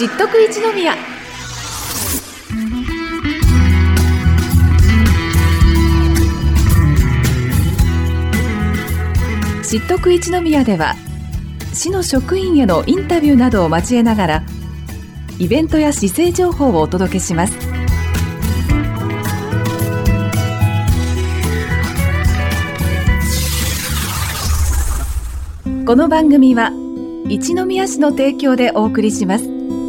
知っとく一宮。知っとく一宮では、市の職員へのインタビューなどを交えながら、イベントや市政情報をお届けします。この番組は一宮市の提供でお送りします。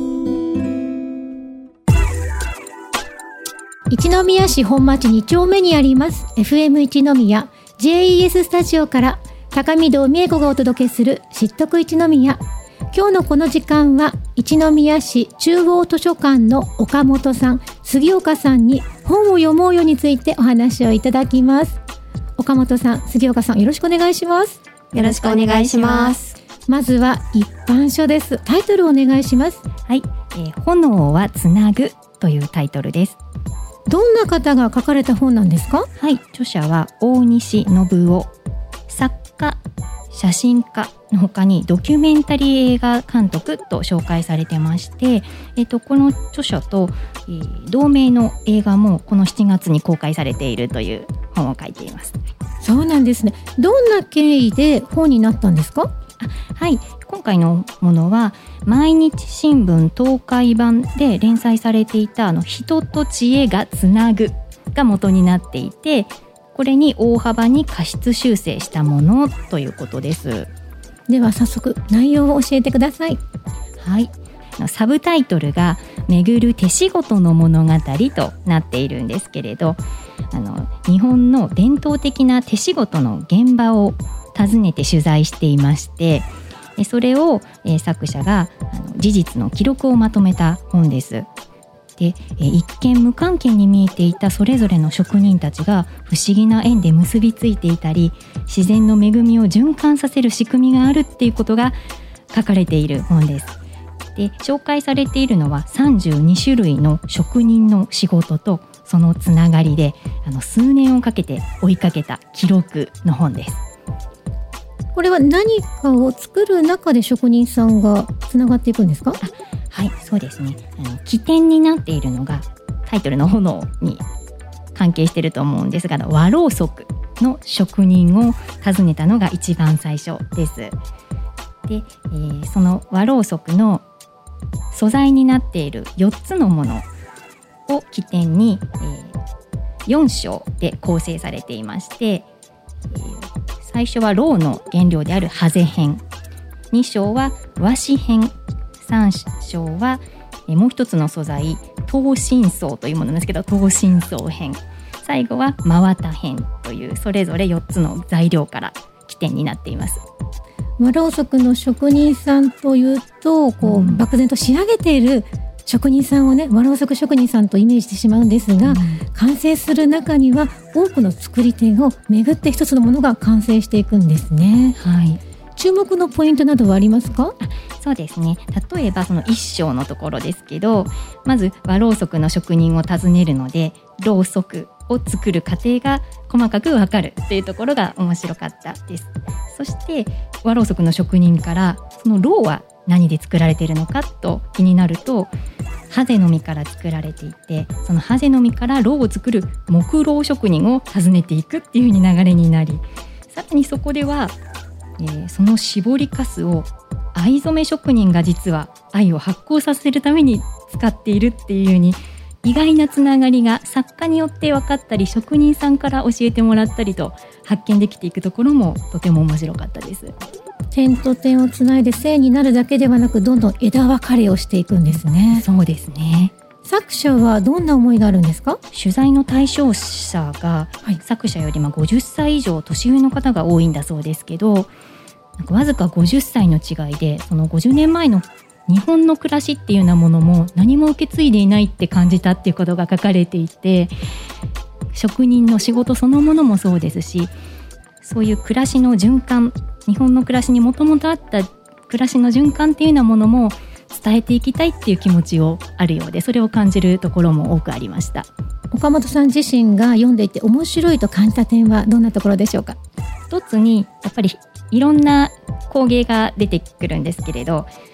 一宮市本町2丁目にあります FM 一宮 JES スタジオから高見堂美恵子がお届けする知っとく一宮。今日のこの時間は一宮市中央図書館の岡本さん、杉岡さんに本を読もうよについてお話をいただきます。岡本さん、杉岡さん、よろしくお願いします。 よろしくお願いします。 まずは一般書です。タイトルお願いします。 はい、炎はつなぐというタイトルです。 どんな方が書かれた本なんですか？ はい、著者は大西信夫、作家、写真家の他にドキュメンタリー映画監督と紹介されてまして、この著者と、同名の映画もこの7月に公開されているという本を書いています。 そうなんですね。どんな経緯で本になったんですか？ はい、今回のものは毎日新聞東海版で連載されていた人と知恵がつなぐが元になっていて、これに大幅に過失修正したものということです。 では早速内容を教えてください。 はい、サブタイトルが巡る手仕事の物語となっているんですけれど、日本の伝統的な手仕事の現場を訪ねて取材していまして、それを作者が事実の記録をまとめた本です。で、一見無関係に見えていたそれぞれの職人たちが不思議な縁で結びついていたり、自然の恵みを循環させる仕組みがあるっていうことが書かれている本です。で、紹介されているのは32種類の職人の仕事とそのつながりで数年をかけて追いかけた記録の本です。 これは何かを作る中で職人さんがつながっていくんですか？ はい、そうですね。起点になっているのがタイトルの炎に関係していると思うんですが、和ろうそくの職人を訪ねたのが一番最初です。で、その和ろうそくの素材になっている4つのものを起点に、4章で構成されていまして、最初はろうの原料であるハゼ編、2章は和紙編、3章はもう一つの素材灯芯層というものなんですけど、灯芯層編、最後は真綿編というそれぞれ4つの材料から起点になっています。 和ろうそくの職人さんというと漠然と仕上げている職人さんをね、和ろうそく職人さんとイメージしてしまうんですが、完成する中には多くの作り手を巡って一つのものが完成していくんですね。 はい、 注目のポイントなどはありますか？ そうですね。例えばその一章のところですけど、まず和ろうそくの職人を訪ねるので、ろうそくを作る過程が細かくわかるというところが面白かったです。そして和ろうそくの職人からそのろうは何で作られているのかと気になると、ハゼの実から作られていて、そのハゼの実からろうを作る木ろう職人を訪ねていくっていう風に流れになり、さらにそこでは、その絞りかすを藍染め職人が実は藍を発酵させるために使っているっていうように、意外なつながりが作家によって分かったり、職人さんから教えてもらったりと発見できていくところもとても面白かったです。 点と点をつないで線になるだけではなく、どんどん枝分かれをしていくんですね。 そうですね。 作者はどんな思いがあるんですか？ 取材の対象者が、作者より50歳以上年上の方が多いんだそうですけど、わずか50歳の違いで、その50年前の日本の暮らしっていうようなものも何も受け継いでいないって感じたっていうことが書かれていて、職人の仕事そのものもそうですし、そういう暮らしの循環、日本の暮らしにもともとあった暮らしの循環っていうようなものも伝えていきたいっていう気持ちをあるようで、それを感じるところも多くありました。 岡本さん自身が読んでいて面白いと感じた点はどんなところでしょうか？ 一つにやっぱりいろんな工芸が出てくるんですけれど、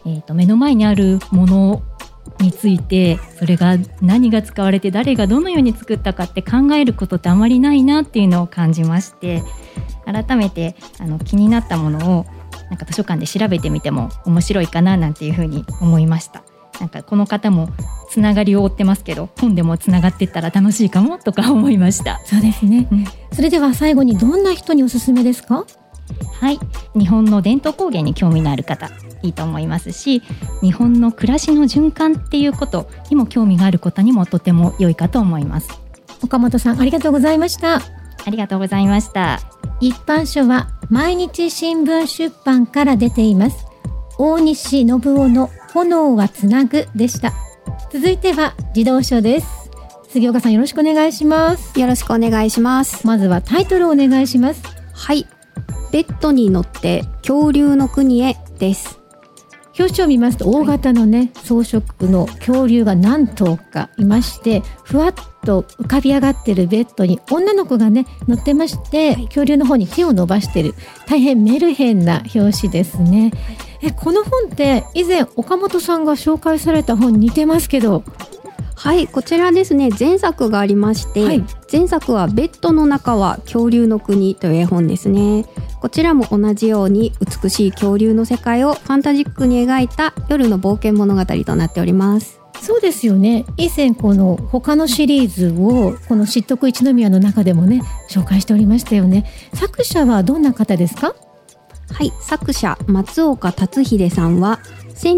目の前にあるものについて、それが何が使われて誰がどのように作ったかって考えることってあまりないなっていうのを感じまして、改めて気になったものをなんか図書館で調べてみても面白いかななんていうふうに思いました。なんかこの方もつながりを追ってますけど、本でもつながっていったら楽しいかもとか思いました。 そうですね、それでは最後にどんな人におすすめですか？ はい、日本の伝統工芸に興味のある方いいと思いますし、日本の暮らしの循環っていうことにも興味がある方にもとても良いかと思います。 岡本さん、ありがとうございました。 ありがとうございました。 一般書は毎日新聞出版から出ています。大西信夫の炎はつなぐでした。続いては児童書です。杉岡さん、よろしくお願いします。 よろしくお願いします。 まずはタイトルをお願いします。 はい、ベッドに乗って恐竜の国へです。 表紙を見ますと大型のね、装飾の恐竜が何頭かいまして、ふわっと浮かび上がってるベッドに女の子がね乗ってまして、恐竜の方に手を伸ばしてる、大変メルヘンな表紙ですね。この本って以前岡本さんが紹介された本に似てますけど。 はい、こちらですね、前作がありまして、前作はベッドの中は恐竜の国という絵本ですね。こちらも同じように美しい恐竜の世界をファンタジックに描いた夜の冒険物語となっております。 そうですよね。以前この他のシリーズをこの知得一宮の中でもね紹介しておりましたよね。作者はどんな方ですか？ はい、作者松岡達秀さんは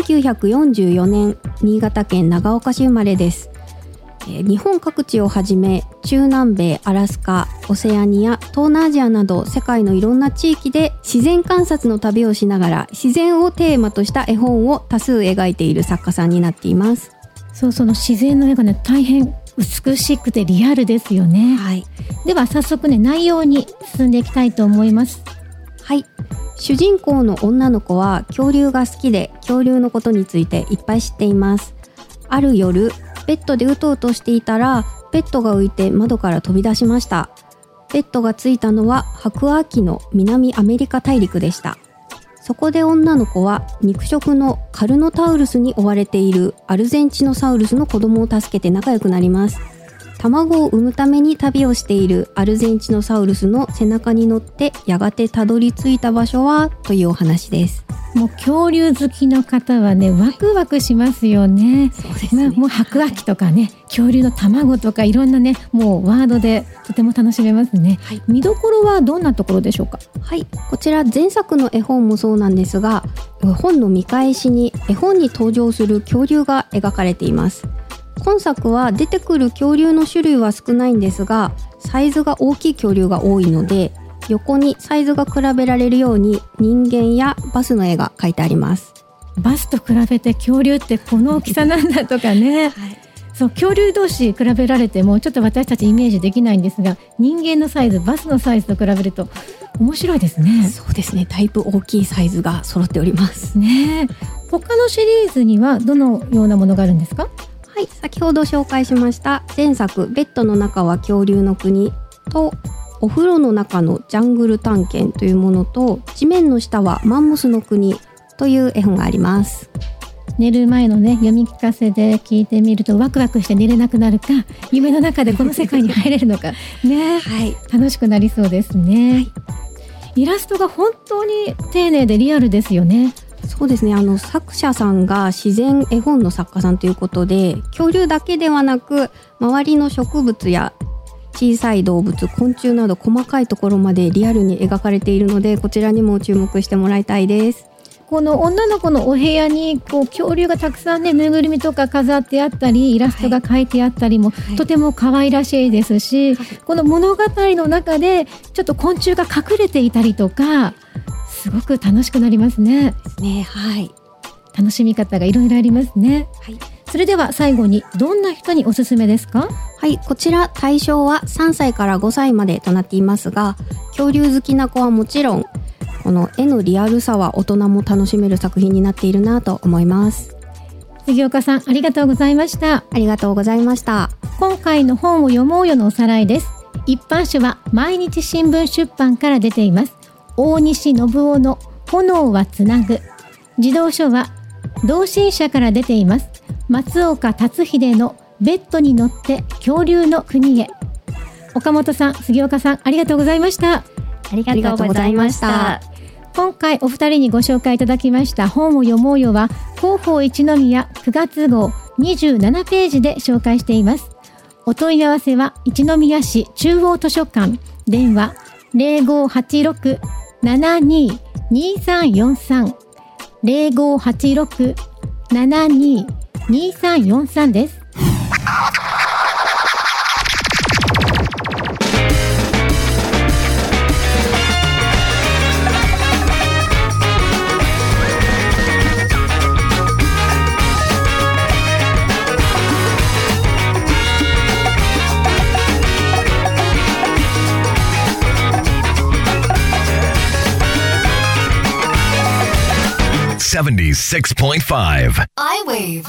1944年新潟県長岡市生まれです。日本各地をはじめ中南米、アラスカ、オセアニア、東南アジアなど世界のいろんな地域で自然観察の旅をしながら自然をテーマとした絵本を多数描いている作家さんになっています。 そう、その自然の絵がね大変美しくてリアルですよね。 はい、 では早速ね内容に進んでいきたいと思います。 はい、主人公の女の子は恐竜が好きで恐竜のことについていっぱい知っています。ある夜ベッドでうとうとしていたらベッドが浮いて窓から飛び出しました。ベッドがついたのは白亜紀の南アメリカ大陸でした。そこで女の子は肉食のカルノタウルスに追われているアルゼンチノサウルスの子供を助けて仲良くなります。卵を産むために旅をしているアルゼンチノサウルスの背中に乗ってやがてたどり着いた場所はというお話です。 もう恐竜好きの方はねワクワクしますよね。 そうですね、 もう白亜紀とかね、恐竜の卵とかいろんなねもうワードでとても楽しめますね。見どころはどんなところでしょうか？ はい、こちら前作の絵本もそうなんですが、本の見返しに絵本に登場する恐竜が描かれています。今作は出てくる恐竜の種類は少ないんですが、サイズが大きい恐竜が多いので横にサイズが比べられるように人間やバスの絵が描いてあります。 バスと比べて恐竜ってこの大きさなんだとかね、そう恐竜同士比べられてもちょっと私たちイメージできないんですが、人間のサイズバスのサイズと比べると面白いですね。 そうですね、だいぶ大きいサイズが揃っておりますね。他のシリーズにはどのようなものがあるんですか？ はい、先ほど紹介しました前作ベッドの中は恐竜の国とお風呂の中のジャングル探検というものと地面の下はマンモスの国という絵本があります。 寝る前のね読み聞かせで聞いてみるとワクワクして寝れなくなるか、夢の中でこの世界に入れるのかね、楽しくなりそうですね。イラストが本当に丁寧でリアルですよね。 そうですね、作者さんが自然絵本の作家さんということで、恐竜だけではなく周りの植物や小さい動物、昆虫など細かいところまでリアルに描かれているので、こちらにも注目してもらいたいです。 この女の子のお部屋にこう恐竜がたくさんねぬいぐるみとか飾ってあったりイラストが描いてあったりも、とても可愛らしいですし、この物語の中でちょっと昆虫が隠れていたりとかすごく楽しくなりますね。楽しみ方がいろいろありますね。それでは最後にどんな人におすすめですか？ はい、こちら対象は3歳から5歳までとなっていますが、恐竜好きな子はもちろんこの絵のリアルさは大人も楽しめる作品になっているなと思います。 杉岡さん、ありがとうございました。 ありがとうございました。 今回の本を読もうよのおさらいです。一般書は毎日新聞出版から出ています。大西信夫の炎はつなぐ。児童書は同心社から出ています松岡達秀のベッドに乗って恐竜の国へ。岡本さん、杉岡さん、ありがとうございました。 ありがとうございました。 今回お二人にご紹介いただきました本を読もうよは広報一宮9月号27ページで紹介しています。お問い合わせは一宮市中央図書館、電話 0586-722343 0586-722343 です。 76.5 I-Wave。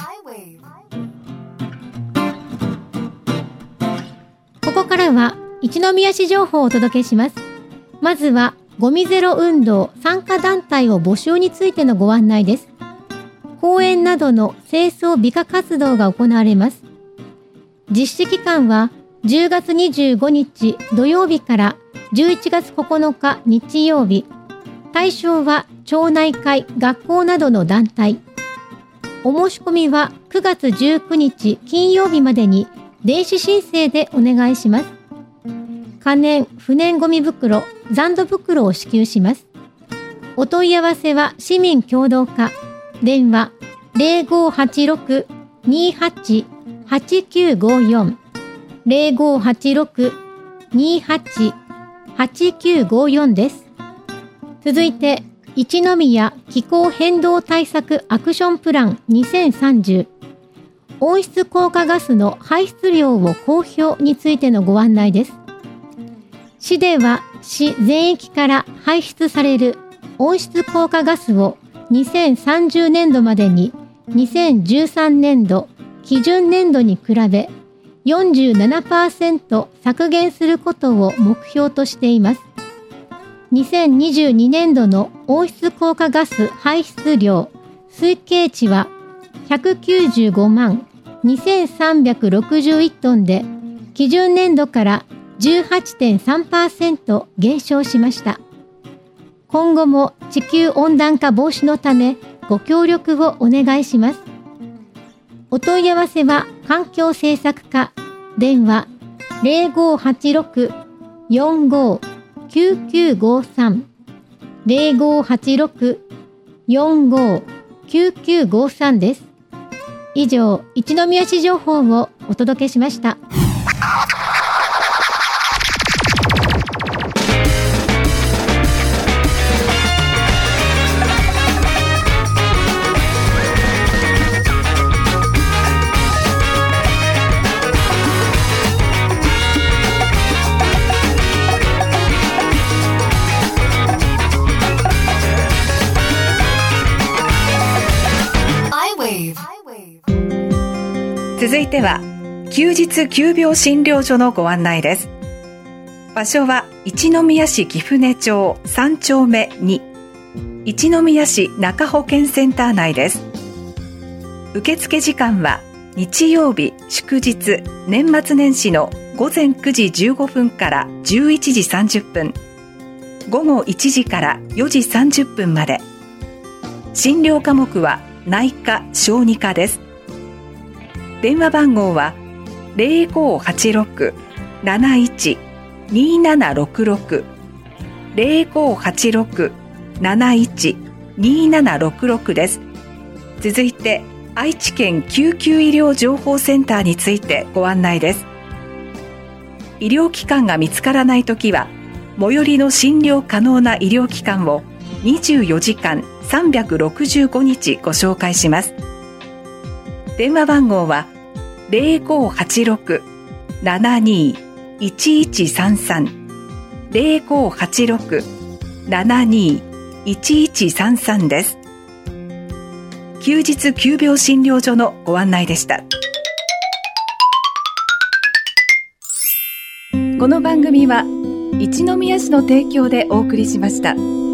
ここからは一宮市情報をお届けします。まずはゴミゼロ運動参加団体を募集についてのご案内です。公園などの清掃美化活動が行われます。実施期間は10月25日土曜日から11月9日日曜日。対象は町内会、学校などの団体。お申し込みは9月19日金曜日までに電子申請でお願いします。可燃・不燃ゴミ袋、残土袋を支給します。お問い合わせは市民協同課、電話 0586-28-8954 0586-28-8954 です。続いて、一宮気候変動対策アクションプラン2030温室効果ガスの排出量を公表についてのご案内です。市では市全域から排出される温室効果ガスを2030年度までに2013年度基準年度に比べ 47% 削減することを目標としています。2022年度の温室効果ガス排出量推計値は195万2361トンで、基準年度から 18.3% 減少しました。今後も地球温暖化防止のためご協力をお願いします。お問い合わせは環境政策課、電話 0586-459953 0586-459953 です。以上、一宮市情報をお届けしました。 続いては休日急病診療所のご案内です。場所は一宮市貴船町3丁目2、一宮市中保健センター内です。受付時間は日曜日祝日年末年始の午前9時15分から11時30分、午後1時から4時30分まで。診療科目は内科・小児科です。電話番号は 0586-71-2766 0586-71-2766 です。続いて愛知県救急医療情報センターについてご案内です。医療機関が見つからないときは最寄りの診療可能な医療機関を24時間365日ご紹介します。電話番号は 0586-72-1133 0586-72-1133 です。休日急病診療所のご案内でした。この番組は一宮市の提供でお送りしました。